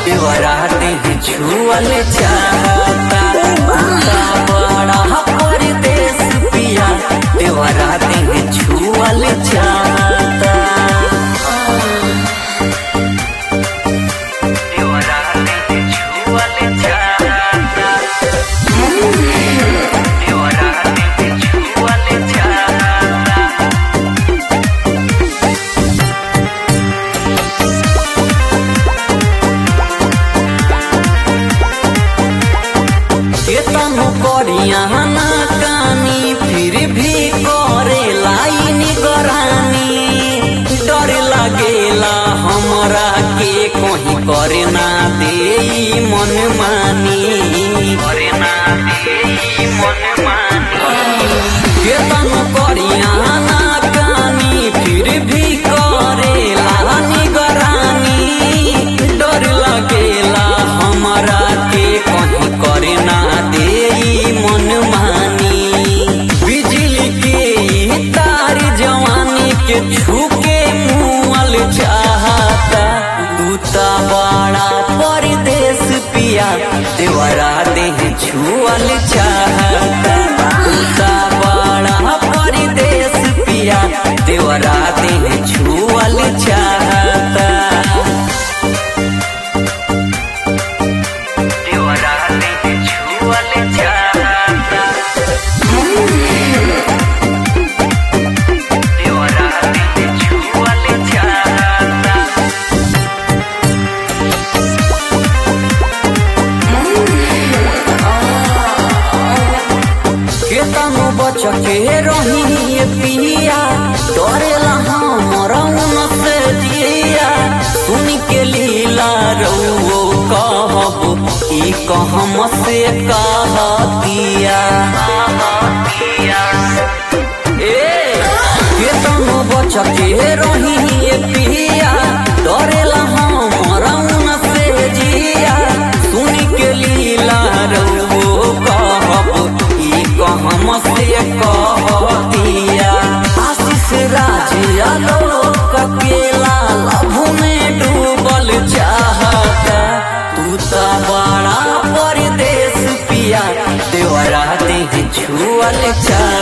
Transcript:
देवरा देह छुअल चाहता बड़ा परदेस पिया देवरा देह छुअल चाहता देवरा देह छुअल चाहता देवरा देह छुअल चाहता केतनो करिया ना कानी फिर भी करे लाइन गरानी डर लगेला हमरा के कहीं करे ना दे मन मानी करे ना दे मन मानी केतनो करिया ना कानी फिर भी करे लाइन गरानी डर लगेला हमरा के कहीं करे ना मन मानी बिजली के तार जवानी के छूके मुअल चाहता तू ता बड़ा परदेस पिया देवरा देह छुअल चाहता तू ता बड़ा परदेस पिया देवरा देह छुअल चाहता देवरा देह छुअल चाहता देवरा देह छुअल चाहता केतनो बच के रही पिया डरेला हमरा से जिया सुन के लीला रउओ कहब ई कहम से कहतिया केतनो बच के रही पिया डरेला हमरा से जिया सुन के लीला रउओ कहब ई कहम से कहतिया आशीष राज आलोक अकेला लभ में डूबल चाहता तू ता बड़ा परदेस पिया देवरा देह छुअल चाहता।